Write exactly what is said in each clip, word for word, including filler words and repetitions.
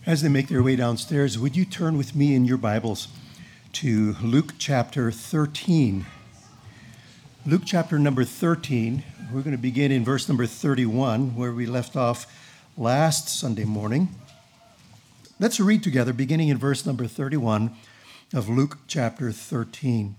As they make their way downstairs, would you turn with me in your Bibles to Luke chapter thirteen? Luke chapter number thirteen, we're going to begin in verse number thirty-one, where we left off last Sunday morning. Let's read together, beginning in verse number thirty-one of Luke chapter thirteen.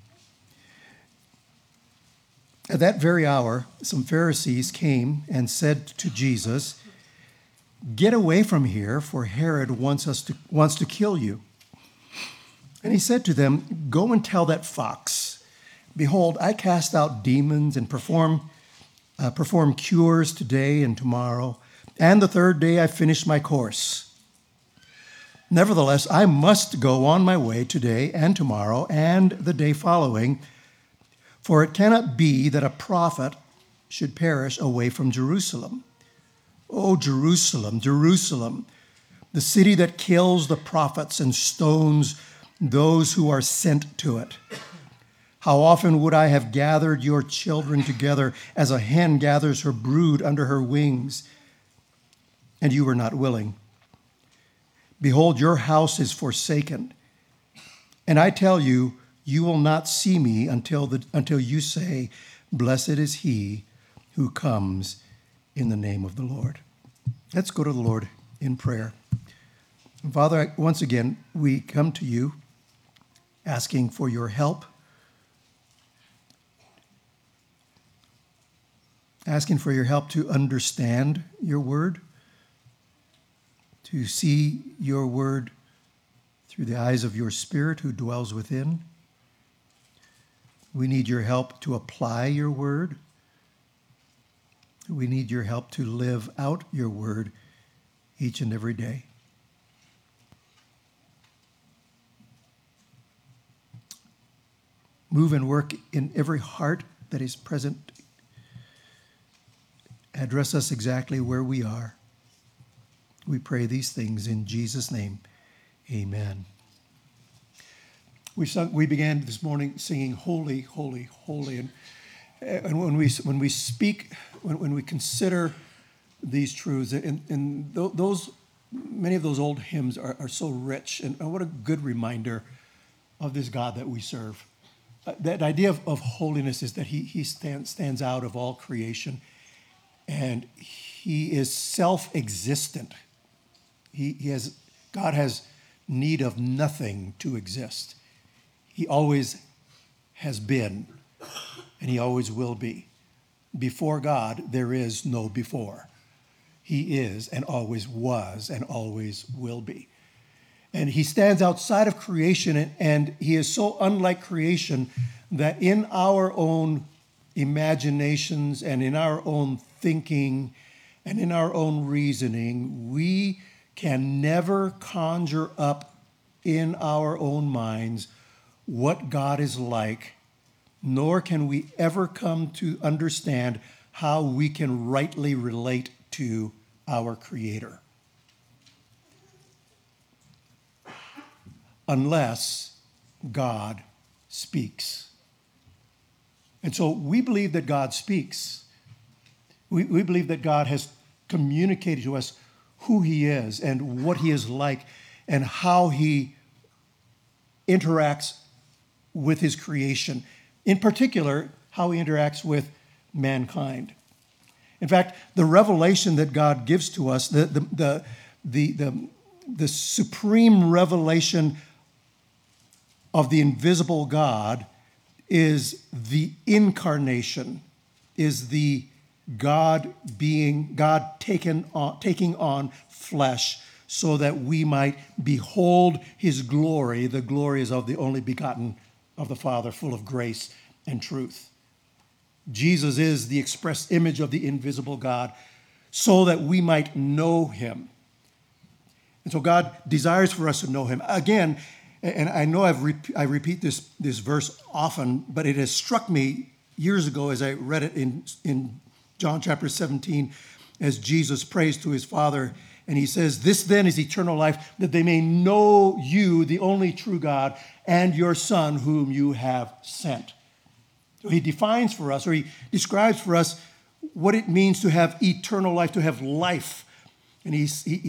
At that very hour, some Pharisees came and said to Jesus, "Get away from here, for Herod wants us to wants to kill you." And he said to them, "Go and tell that fox, behold, I cast out demons and perform uh, perform cures today and tomorrow, and the third day I finish my course. Nevertheless, I must go on my way today and tomorrow and the day following, for it cannot be that a prophet should perish away from Jerusalem. O Jerusalem, Jerusalem, the city that kills the prophets and stones those who are sent to it. How often would I have gathered your children together as a hen gathers her brood under her wings, and you were not willing. Behold, your house is forsaken, and I tell you, you will not see me until the, until you say, Blessed is he who comes in the name of the Lord." Let's go to the Lord in prayer. Father, once again, we come to you asking for your help, asking for your help to understand your word, to see your word through the eyes of your Spirit who dwells within. We need your help to apply your word. We need your help to live out your word each and every day. Move and work in every heart that is present. Address us exactly where we are. We pray these things in Jesus' name. Amen. We sung, we began this morning singing "Holy, Holy, Holy," and and when we when we speak, when, when we consider these truths, and, and those many of those old hymns are, are so rich, and, and what a good reminder of this God that we serve. Uh, that idea of, of holiness is that he he stands stands out of all creation, and he is self-existent. He, he has God has need of nothing to exist. He always has been, and he always will be. Before God, there is no before. He is and always was and always will be. And he stands outside of creation, and, and he is so unlike creation that in our own imaginations and in our own thinking and in our own reasoning, we can never conjure up in our own minds what God is like, nor can we ever come to understand how we can rightly relate to our Creator, unless God speaks. And so we believe that God speaks. We, we believe that God has communicated to us who he is and what he is like and how he interacts with his creation. In particular, how he interacts with mankind. In fact, the revelation that God gives to us, the, the, the, the, the, the supreme revelation of the invisible God is the incarnation, is the God being, God taken on, taking on flesh so that we might behold his glory. The glory is of the only begotten of the Father, full of grace and truth. Jesus is the express image of the invisible God so that we might know him. And so God desires for us to know him. Again, and I know I've rep- I repeat this, this verse often, but it has struck me years ago as I read it in, in John chapter seventeen, as Jesus prays to his Father, and he says, "This then is eternal life, that they may know you, the only true God, and your Son, whom you have sent." So he defines for us, or he describes for us what it means to have eternal life, to have life. And he, he,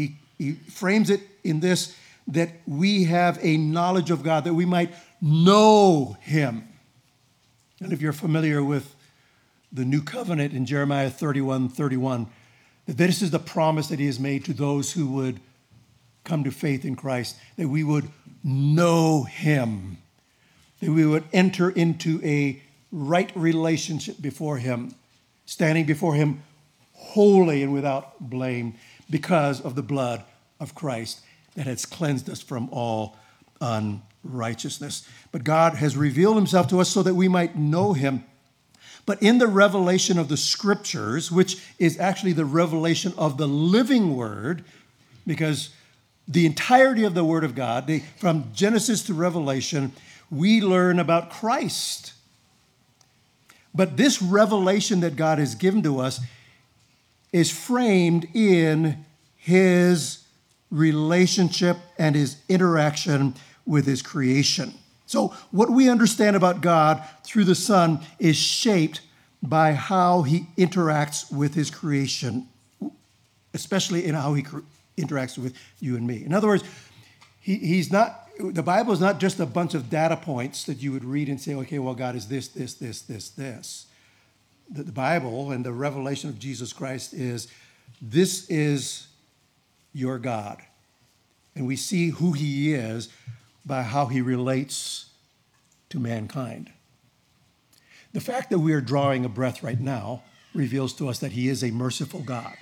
he frames it in this, that we have a knowledge of God, that we might know him. And if you're familiar with the new covenant in Jeremiah thirty-one thirty-one, that this is the promise that he has made to those who would come to faith in Christ, that we would know him, that we would enter into a right relationship before him, standing before him holy and without blame because of the blood of Christ that has cleansed us from all unrighteousness. But God has revealed himself to us so that we might know him. But in the revelation of the scriptures, which is actually the revelation of the living word, because the entirety of the word of God, the, from Genesis to Revelation, we learn about Christ. But this revelation that God has given to us is framed in his relationship and his interaction with his creation. So what we understand about God through the Son is shaped by how he interacts with his creation, especially in how he cre- interacts with you and me. In other words, he, he's not, the Bible is not just a bunch of data points that you would read and say, okay, well, God is this, this, this, this, this. The, the Bible and the revelation of Jesus Christ is, this is your God. And we see who he is by how he relates to mankind. The fact that we are drawing a breath right now reveals to us that he is a merciful God.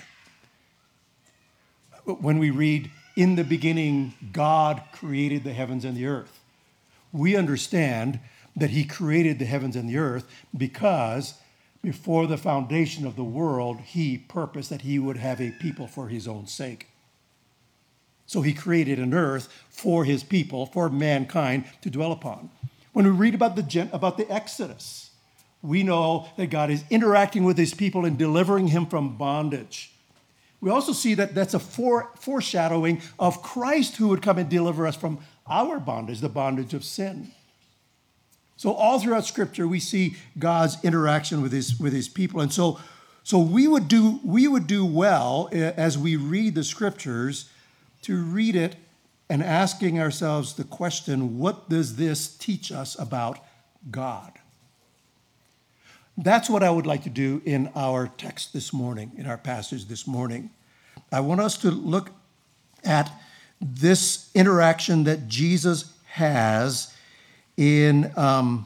When we read, in the beginning, God created the heavens and the earth, we understand that he created the heavens and the earth because before the foundation of the world, he purposed that he would have a people for his own sake. So he created an earth for his people, for mankind to dwell upon. When we read about the, about the Exodus, we know that God is interacting with his people and delivering him from bondage. We also see that that's a fore, foreshadowing of Christ who would come and deliver us from our bondage, the bondage of sin. So all throughout Scripture, we see God's interaction with his, with his people. And so, so we would do, we would do well as we read the Scriptures to read it and asking ourselves the question, what does this teach us about God? That's what I would like to do in our text this morning, in our passage this morning. I want us to look at this interaction that Jesus has in, um,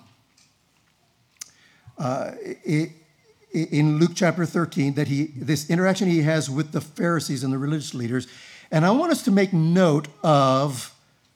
uh, in Luke chapter thirteen, that he, this interaction he has with the Pharisees and the religious leaders. And I want us to make note of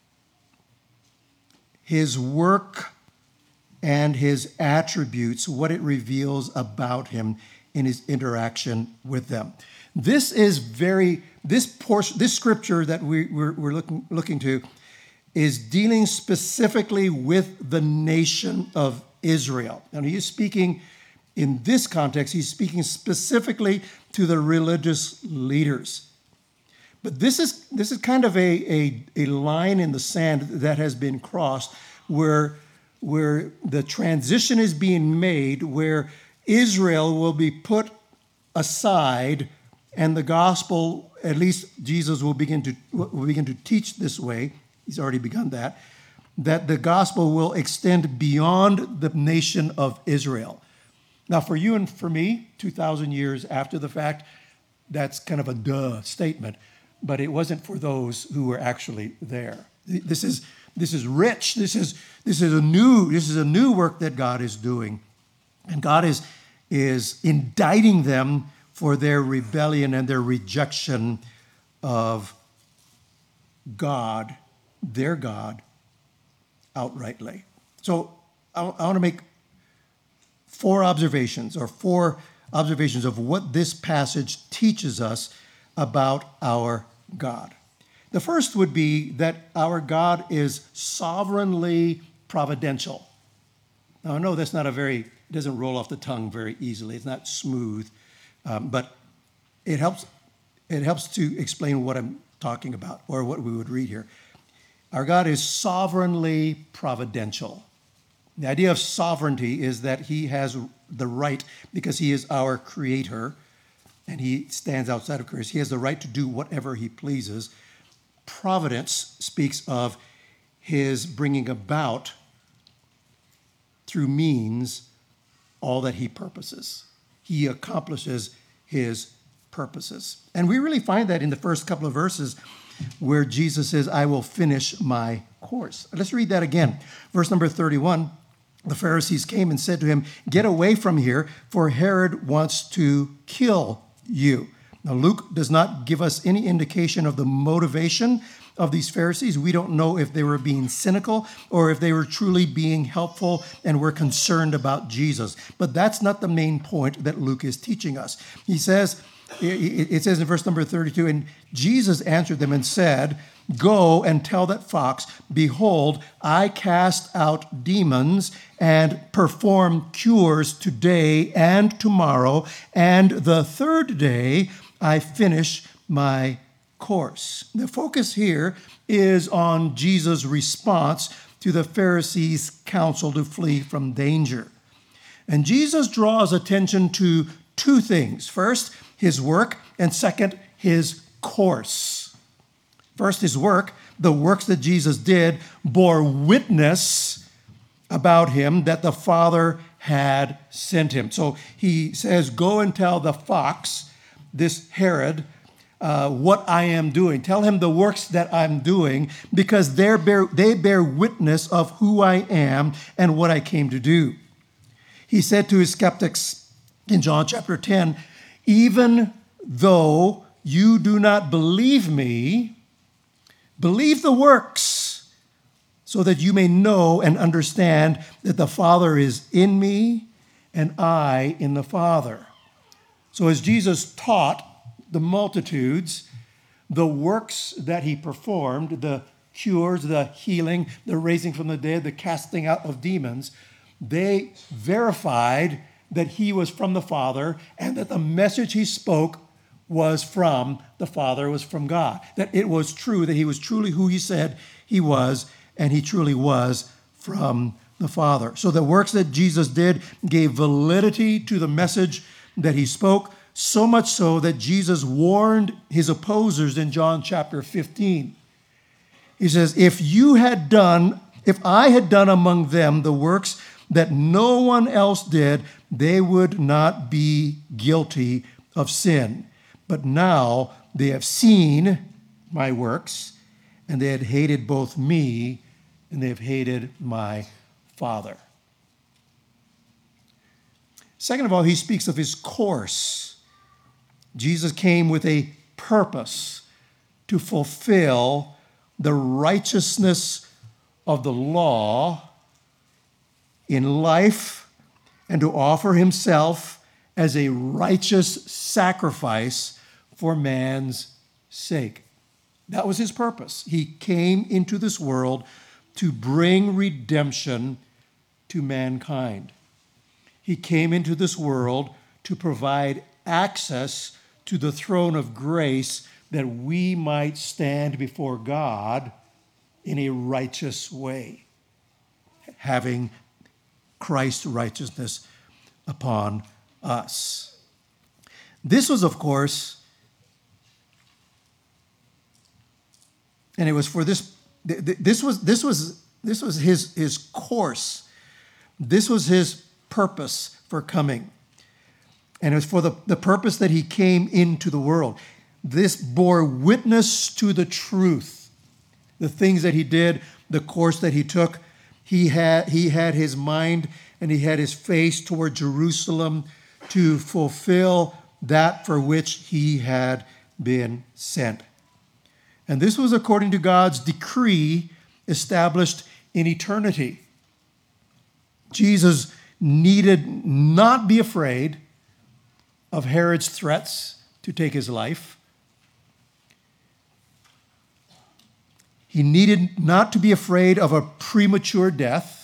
his work and his attributes, what it reveals about him in his interaction with them. This is very, this portion, this scripture that we, we're, we're looking, looking to is dealing specifically with the nation of Israel. And he is speaking, in this context, he's speaking specifically to the religious leaders. But this is this is kind of a, a, a line in the sand that has been crossed where, where the transition is being made, where Israel will be put aside and the gospel, at least Jesus will begin to will begin to teach this way. He's already begun that, that the gospel will extend beyond the nation of Israel. Now, for you and for me, two thousand years after the fact, that's kind of a duh statement. But it wasn't for those who were actually there. This is this is rich. This is this is a new this is a new work that God is doing, and God is is indicting them for their rebellion and their rejection of God, their God, outrightly. So I, I want to make four observations or four observations of what this passage teaches us about our God. The first would be that our God is sovereignly providential. Now, I know that's not a very, it doesn't roll off the tongue very easily. It's not smooth, um, but it helps, it helps to explain what I'm talking about or what we would read here. Our God is sovereignly providential. The idea of sovereignty is that he has the right, because he is our creator, and he stands outside of creation. He has the right to do whatever he pleases. providence speaks of his bringing about through means all that he purposes. He accomplishes his purposes. And we really find that in the first couple of verses where Jesus says, I will finish my course. Let's read that again. Verse number thirty-one, the Pharisees came and said to him, get away from here, for Herod wants to kill you. Now, Luke does not give us any indication of the motivation of these Pharisees. We don't know if they were being cynical or if they were truly being helpful and were concerned about Jesus. But that's not the main point that Luke is teaching us. He says, it says in verse number thirty-two, and Jesus answered them and said, go and tell that fox, behold, I cast out demons and perform cures today and tomorrow, and the third day I finish my course. The focus here is on Jesus' response to the Pharisees' counsel to flee from danger. And Jesus draws attention to two things. First, his work, and second, his course. First, his work. The works that Jesus did bore witness about him that the Father had sent him. So he says, go and tell the fox, this Herod, uh, what I am doing. Tell him the works that I'm doing, because they bear, they bear witness of who I am and what I came to do. He said to his skeptics in John chapter ten, even though you do not believe me, believe the works, so that you may know and understand that the Father is in me and I in the Father. So as Jesus taught the multitudes, the works that he performed, the cures, the healing, the raising from the dead, the casting out of demons, they verified that he was from the Father and that the message he spoke was from the Father, was from God. That it was true, that he was truly who he said he was, and he truly was from the Father. So the works that Jesus did gave validity to the message that he spoke, so much so that Jesus warned his opposers in John chapter fifteen. He says, if you had done, if I had done among them the works that no one else did, they would not be guilty of sin. But now they have seen my works, and they had hated both me, and they have hated my Father. Second of all, he speaks of his course. Jesus came with a purpose to fulfill the righteousness of the law in life and to offer himself as a righteous sacrifice for man's sake. That was his purpose. He came into this world to bring redemption to mankind. He came into this world to provide access to the throne of grace that we might stand before God in a righteous way, having Christ's righteousness upon us. This was, of course, and it was for this, this was, this was, this was his, his course. This was his purpose for coming. And it was for the, the purpose that he came into the world. This bore witness to the truth, the things that he did, the course that he took. He had, he had his mind and he had his face toward Jerusalem to fulfill that for which he had been sent. And this was according to God's decree established in eternity. Jesus needed not be afraid of Herod's threats to take his life. He needed not to be afraid of a premature death.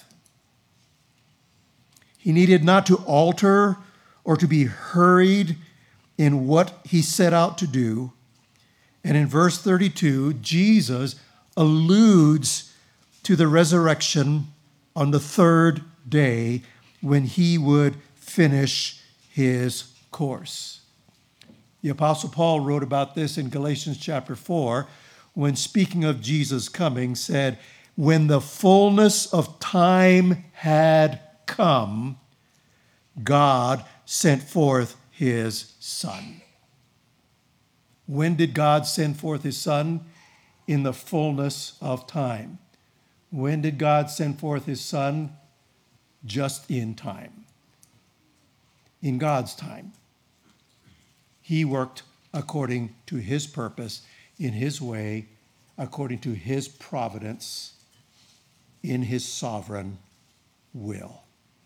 He needed not to alter or to be hurried in what he set out to do. And in verse thirty-two, Jesus alludes to the resurrection on the third day when he would finish his course. The Apostle Paul wrote about this in Galatians chapter four, when speaking of Jesus' coming, said, when the fullness of time had come, God sent forth his Son. When did God send forth his Son? In the fullness of time. When did God send forth his Son? Just in time. In God's time. He worked according to his purpose, in his way, according to his providence, in his sovereign will.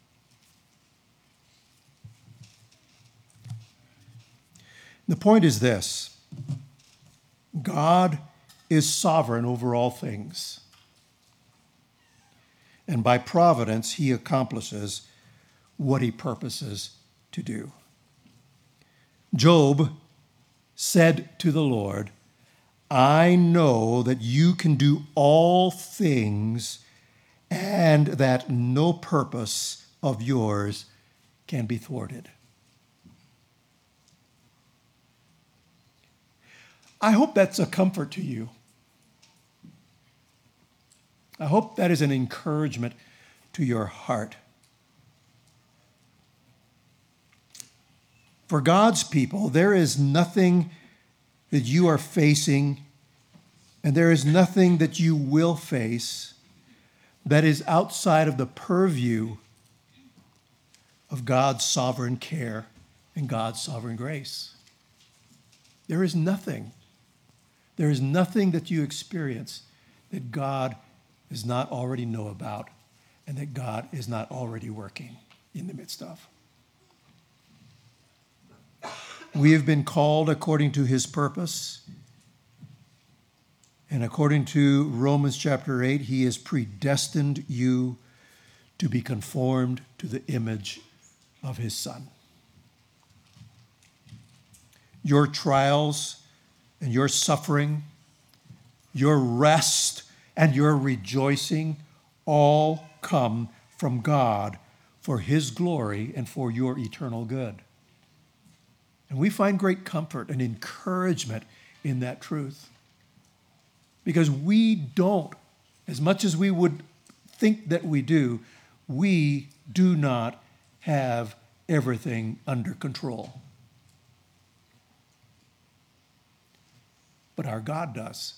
The point is this: God is sovereign over all things. And by providence, he accomplishes what he purposes to do. Job said to the Lord, I know that you can do all things and that no purpose of yours can be thwarted. I hope that's a comfort to you. I hope that is an encouragement to your heart. For God's people, there is nothing that you are facing, and there is nothing that you will face that is outside of the purview of God's sovereign care and God's sovereign grace. There is nothing. There is nothing that you experience that God does not already know about and that God is not already working in the midst of. We have been called according to his purpose. And according to Romans chapter eight, he has predestined you to be conformed to the image of his Son. Your trials and your suffering, your rest and your rejoicing all come from God for his glory and for your eternal good. And we find great comfort and encouragement in that truth. Because we don't, as much as we would think that we do, we do not have everything under control. But our God does.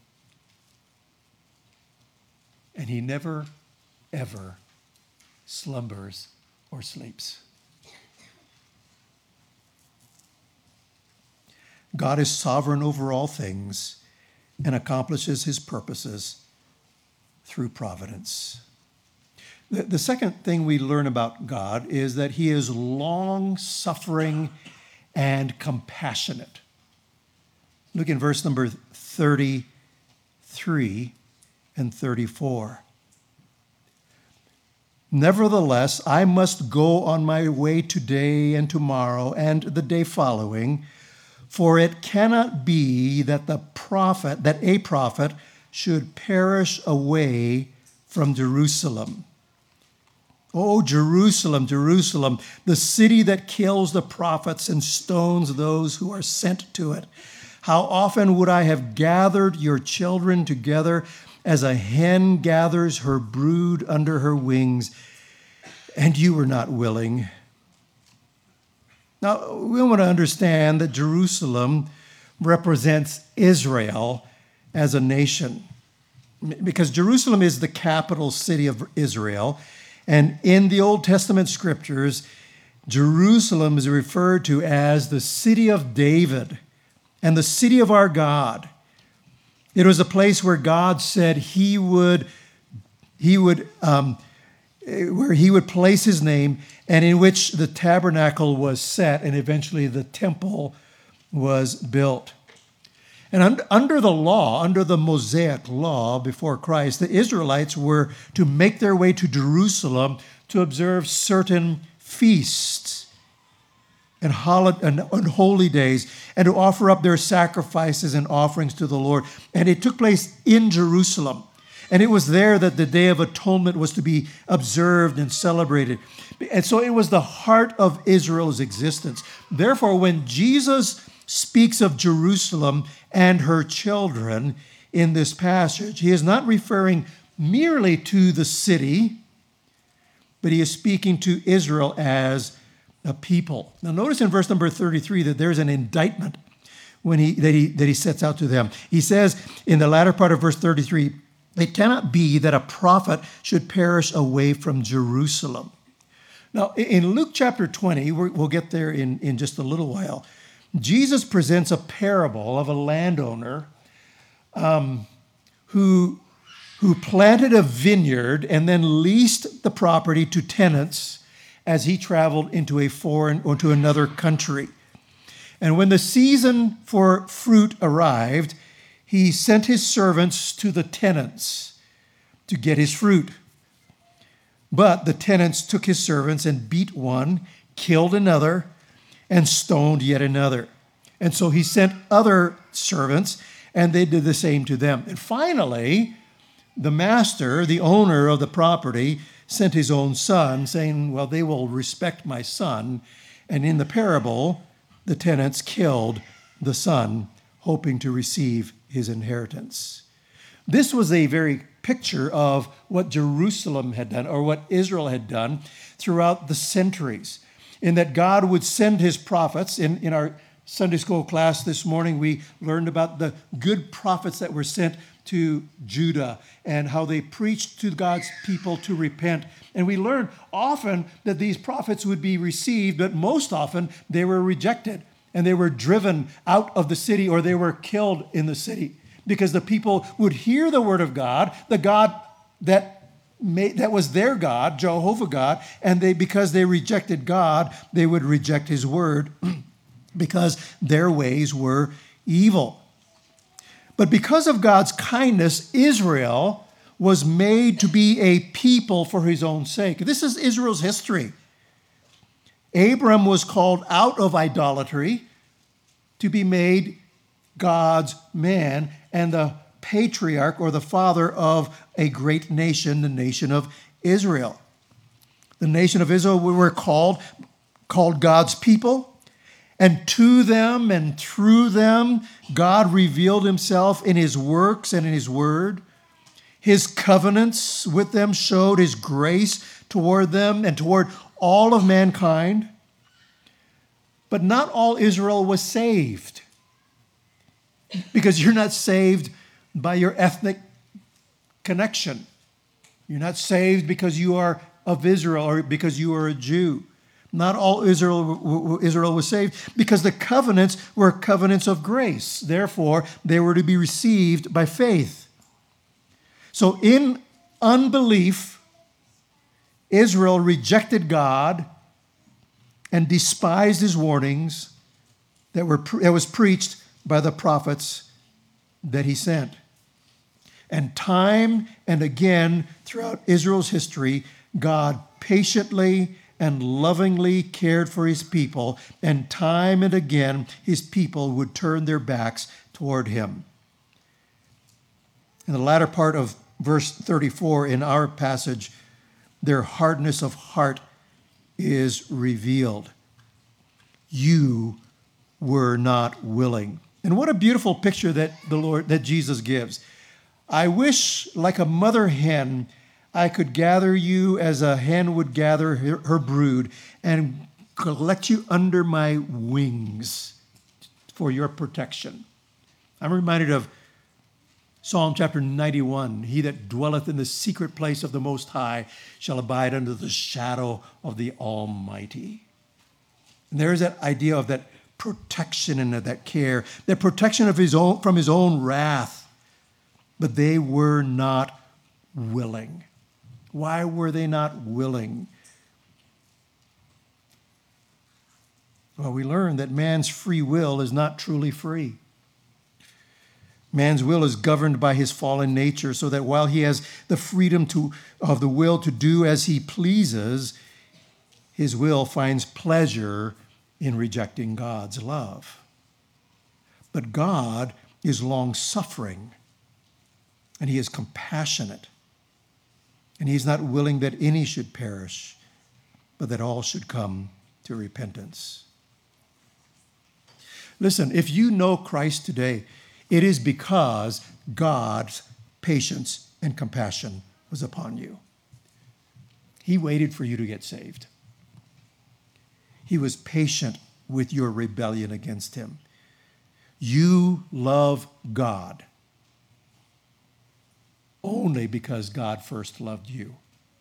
And he never, ever slumbers or sleeps. God is sovereign over all things and accomplishes his purposes through providence. The, the second thing we learn about God is that he is long-suffering and compassionate. Look in verse number thirty-three and thirty-four. Nevertheless, I must go on my way today and tomorrow and the day following, for it cannot be that the prophet, that a prophet should perish away from Jerusalem. O Jerusalem, Jerusalem, the city that kills the prophets and stones those who are sent to it. How often would I have gathered your children together as a hen gathers her brood under her wings, and you were not willing. Now, we want to understand that Jerusalem represents Israel as a nation, because Jerusalem is the capital city of Israel, and in the Old Testament scriptures, Jerusalem is referred to as the city of David and the city of our God. It was a place where God said he would, he would, um, where he would place his name, and in which the tabernacle was set, and eventually the temple was built. And un- under the law, under the Mosaic law before Christ, the Israelites were to make their way to Jerusalem to observe certain feasts and, hol- and, and holy days, and to offer up their sacrifices and offerings to the Lord. And it took place in Jerusalem. And it was there that the Day of Atonement was to be observed and celebrated. And so it was the heart of Israel's existence. Therefore, when Jesus speaks of Jerusalem and her children, in this passage, he is not referring merely to the city, but he is speaking to Israel as a people. Now notice in verse number thirty-three that there's an indictment when he that he that he sets out to them. He says in the latter part of verse thirty-three, it cannot be that a prophet should perish away from Jerusalem. Now in Luke chapter twenty, we'll get there in, in just a little while, Jesus presents a parable of a landowner um, who, who planted a vineyard and then leased the property to tenants as he traveled into a foreign or to another country. And when the season for fruit arrived, he sent his servants to the tenants to get his fruit. But the tenants took his servants and beat one, killed another, and stoned yet another. And so he sent other servants, and they did the same to them. And finally, the master, the owner of the property, sent his own son, saying, well, they will respect my son. And in the parable, the tenants killed the son, hoping to receive his inheritance. This was a very picture of what Jerusalem had done, or what Israel had done throughout the centuries, in that God would send his prophets. In, in our Sunday school class this morning, we learned about the good prophets that were sent to Judah and how they preached to God's people to repent. And we learned often that these prophets would be received, but most often they were rejected and they were driven out of the city, or they were killed in the city, because the people would hear the word of God, the God that made, that was their God, Jehovah God, and they, because they rejected God, they would reject his word because their ways were evil. But because of God's kindness, Israel was made to be a people for his own sake. This is Israel's history. Abram was called out of idolatry to be made God's man and the patriarch, or the father of a great nation, the nation of Israel. The nation of Israel, we were called, called God's people. And to them and through them, God revealed himself in his works and in his word. His covenants with them showed his grace toward them and toward all of mankind. But not all Israel was saved, because you're not saved by your ethnic connection. You're not saved because you are of Israel or because you are a Jew. Not all Israel, Israel was saved because the covenants were covenants of grace. Therefore, they were to be received by faith. So in unbelief, Israel rejected God and despised his warnings that were that was preached by the prophets that he sent. And time and again throughout Israel's history, God patiently and lovingly cared for his people, and time and again his people would turn their backs toward him. In the latter part of verse thirty-four in our passage, their hardness of heart is revealed. You were not willing. And what a beautiful picture that the Lord, that Jesus gives. I wish, like a mother hen, I could gather you as a hen would gather her, her brood and collect you under my wings for your protection. I'm reminded of Psalm chapter ninety-one. He that dwelleth in the secret place of the Most High shall abide under the shadow of the Almighty. And there is that idea of that protection and of that care, that protection of his own from his own wrath. But they were not willing. Why were they not willing? Well, we learn that man's free will is not truly free. Man's will is governed by his fallen nature, so that while he has the freedom to, of the will to do as he pleases, his will finds pleasure in rejecting God's love. But God is long-suffering, and he is compassionate, and he's not willing that any should perish, but that all should come to repentance. Listen, if you know Christ today, It is because God's patience and compassion was upon you. He waited for you to get saved. He was patient with your rebellion against him. You love God only because God first loved you.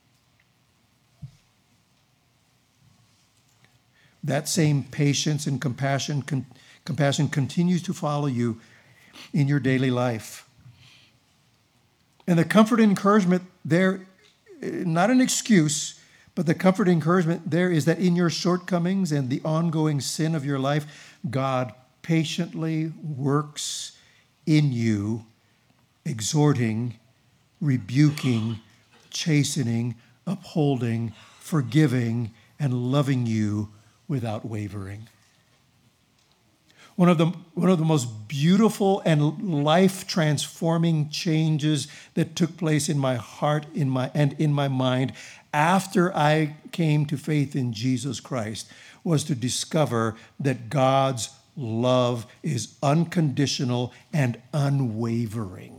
That same patience and compassion, con- compassion continues to follow you in your daily life. And the comfort and encouragement there, not an excuse, but the comfort and encouragement there is that in your shortcomings and the ongoing sin of your life, God patiently works in you, exhorting, rebuking, chastening, upholding, forgiving, and loving you without wavering. One of the, one of the most beautiful and life-transforming changes that took place in my heart in my, and in my mind after I came to faith in Jesus Christ was to discover that God's love is unconditional and unwavering.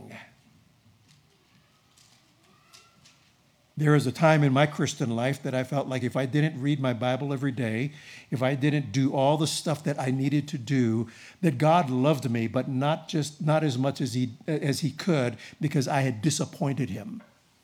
There was a time in my Christian life that I felt like if I didn't read my Bible every day, if I didn't do all the stuff that I needed to do, that God loved me, but not just not as much as he as he could because I had disappointed him.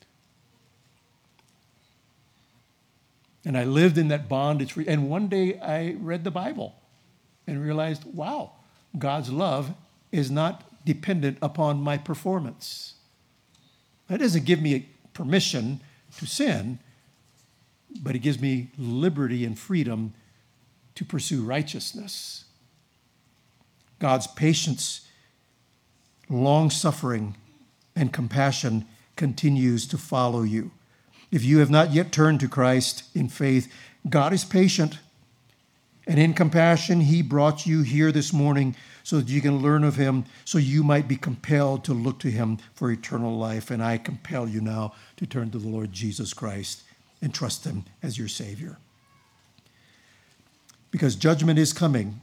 And I lived in that bondage. And one day I read the Bible and realized, wow, God's love is not dependent upon my performance. That doesn't give me permission to sin, but it gives me liberty and freedom to pursue righteousness. God's patience, long-suffering, and compassion continues to follow you. If you have not yet turned to Christ in faith, God is patient, and in compassion, he brought you here this morning so that you can learn of him, so you might be compelled to look to him for eternal life. And I compel you now to turn to the Lord Jesus Christ and trust him as your Savior. Because judgment is coming.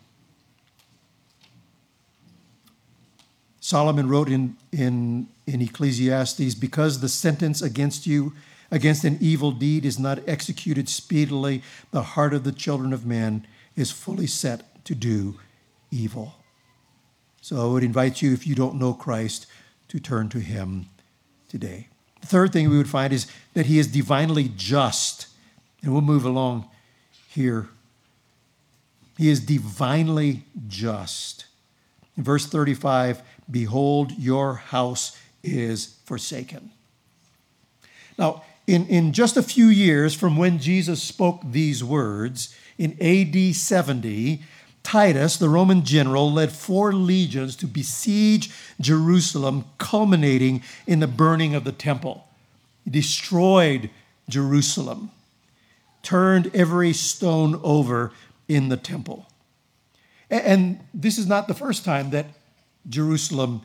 Solomon wrote in, in, in Ecclesiastes, because the sentence against you, against an evil deed is not executed speedily, the heart of the children of men is fully set to do evil. So I would invite you, if you don't know Christ, to turn to him today. The third thing we would find is that he is divinely just. And we'll move along here. He is divinely just. In verse thirty-five, behold, your house is forsaken. Now, in, in just a few years from when Jesus spoke these words, in A D seventy, Titus, the Roman general, led four legions to besiege Jerusalem, culminating in the burning of the temple. He destroyed Jerusalem, turned every stone over in the temple. And this is not the first time that Jerusalem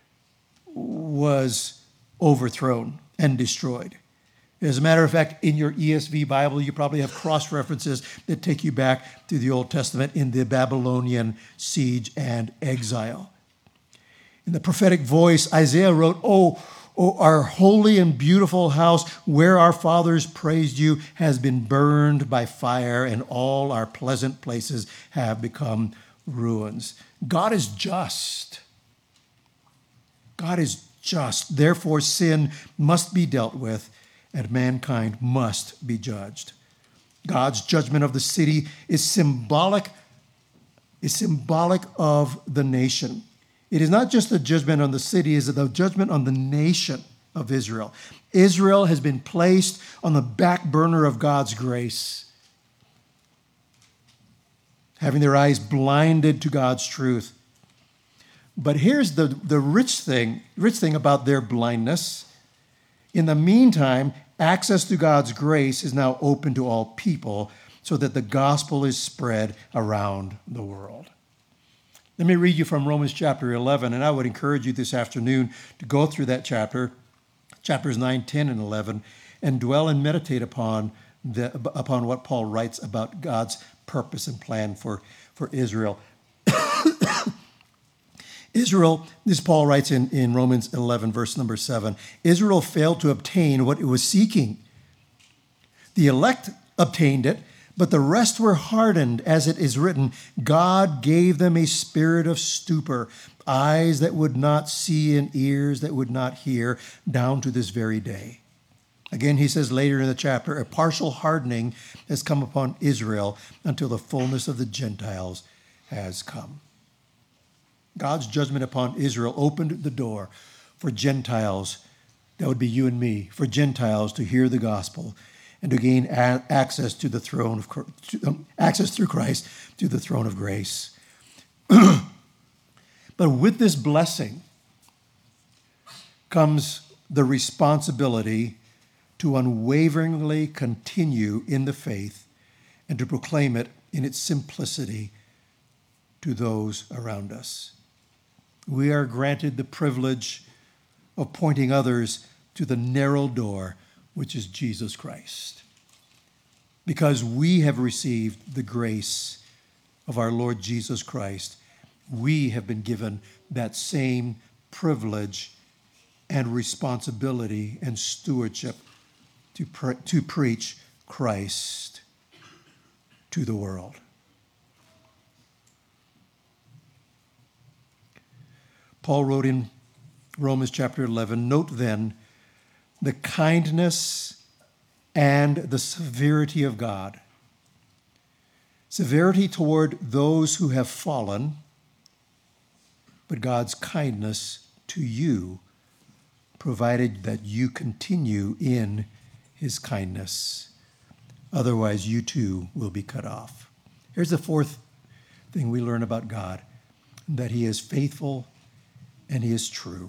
was overthrown and destroyed. As a matter of fact, in your E S V Bible, you probably have cross-references that take you back to the Old Testament in the Babylonian siege and exile. In the prophetic voice, Isaiah wrote, Oh, oh, our holy and beautiful house, where our fathers praised you, has been burned by fire, and all our pleasant places have become ruins. God is just. God is just. Therefore, sin must be dealt with, and mankind must be judged. God's judgment of the city is symbolic, is symbolic of the nation. It is not just the judgment on the city, it is the judgment on the nation of Israel. Israel has been placed on the back burner of God's grace, having their eyes blinded to God's truth. But here's the, the rich thing, rich thing about their blindness. In the meantime, access to God's grace is now open to all people so that the gospel is spread around the world. Let me read you from Romans chapter eleven, and I would encourage you this afternoon to go through that chapter, chapters nine, ten, and eleven, and dwell and meditate upon, the, upon what Paul writes about God's purpose and plan for, for Israel. Israel, this Paul writes in, in Romans eleven, verse number seven, Israel failed to obtain what it was seeking. The elect obtained it, but the rest were hardened, as it is written, God gave them a spirit of stupor, eyes that would not see and ears that would not hear, down to this very day. Again, he says later in the chapter, a partial hardening has come upon Israel until the fullness of the Gentiles has come. God's judgment upon Israel opened the door for Gentiles, that would be you and me, for Gentiles to hear the gospel and to gain a- access to the throne of to, um, access through Christ to the throne of grace. But with this blessing comes the responsibility to unwaveringly continue in the faith and to proclaim it in its simplicity to those around us. We are granted the privilege of pointing others to the narrow door, which is Jesus Christ, because we have received the grace of our Lord Jesus Christ. We have been given that same privilege and responsibility and stewardship to, pre- to preach Christ to the world. Paul wrote in Romans chapter eleven, note then the kindness and the severity of God. Severity toward those who have fallen, but God's kindness to you, provided that you continue in his kindness. Otherwise, you too will be cut off. Here's the fourth thing we learn about God, that he is faithful and he is true.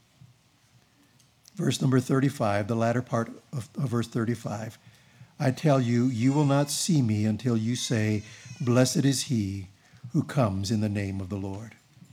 Verse number thirty-five, the latter part of, of verse thirty-five. I tell you, you will not see me until you say, blessed is he who comes in the name of the Lord.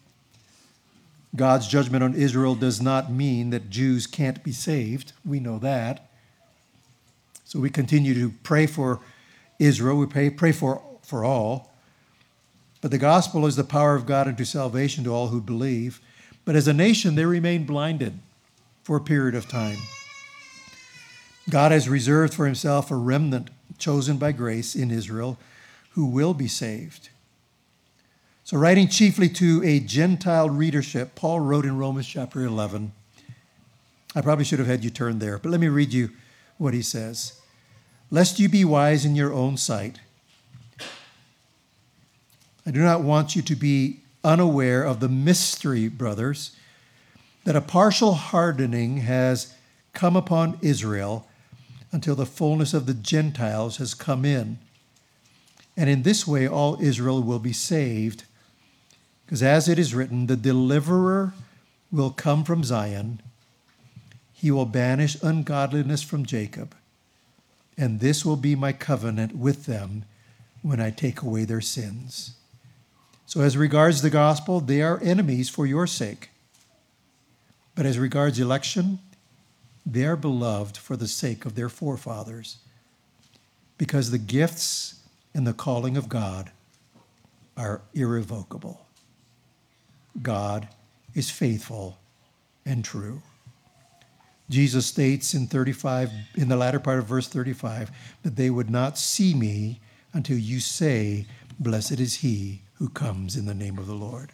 God's judgment on Israel does not mean that Jews can't be saved. We know that. So we continue to pray for Israel. We pray, pray for, for all. But the gospel is the power of God unto salvation to all who believe. But as a nation, they remain blinded for a period of time. God has reserved for himself a remnant chosen by grace in Israel who will be saved. So writing chiefly to a Gentile readership, Paul wrote in Romans chapter eleven. I probably should have had you turn there, but let me read you what he says. Lest you be wise in your own sight, I do not want you to be unaware of the mystery, brothers, that a partial hardening has come upon Israel until the fullness of the Gentiles has come in. And in this way all Israel will be saved, because as it is written, the deliverer will come from Zion. He will banish ungodliness from Jacob, and this will be my covenant with them when I take away their sins. So as regards the gospel, they are enemies for your sake. But as regards election, they are beloved for the sake of their forefathers, because the gifts and the calling of God are irrevocable. God is faithful and true. Jesus states in thirty-five, in the latter part of verse thirty-five, that they would not see me until you say, blessed is he who comes in the name of the Lord.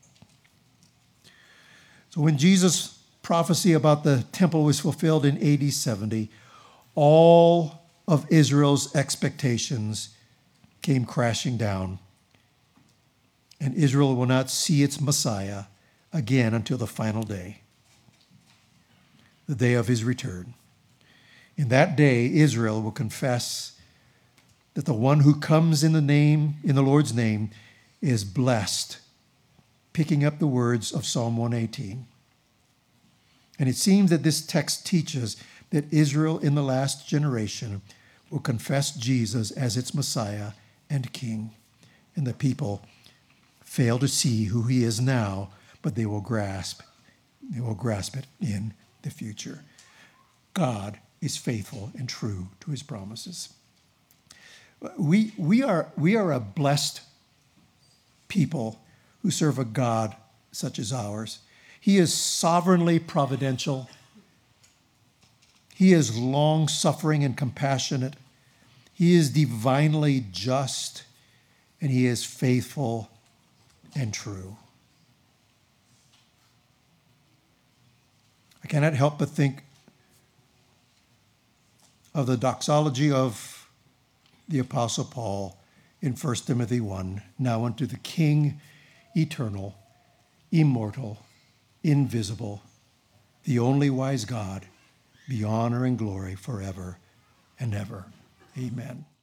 So when Jesus' prophecy about the temple was fulfilled in A D seventy, all of Israel's expectations came crashing down. And Israel will not see its Messiah again until the final day, the day of his return. In that day, Israel will confess that the one who comes in the name, in the Lord's name, is blessed, picking up the words of Psalm one eighteen. And it seems that this text teaches that Israel in the last generation will confess Jesus as its Messiah and King. And the people fail to see who he is now, but they will grasp, they will grasp it in the future. God is faithful and true to his promises. We, we, are, we are a blessed people who serve a God such as ours. He is sovereignly providential. He is long-suffering and compassionate. He is divinely just, and he is faithful and true. I cannot help but think of the doxology of the Apostle Paul in First Timothy one. Now unto the King, eternal, immortal, invisible, the only wise God, be honor and glory forever and ever. Amen.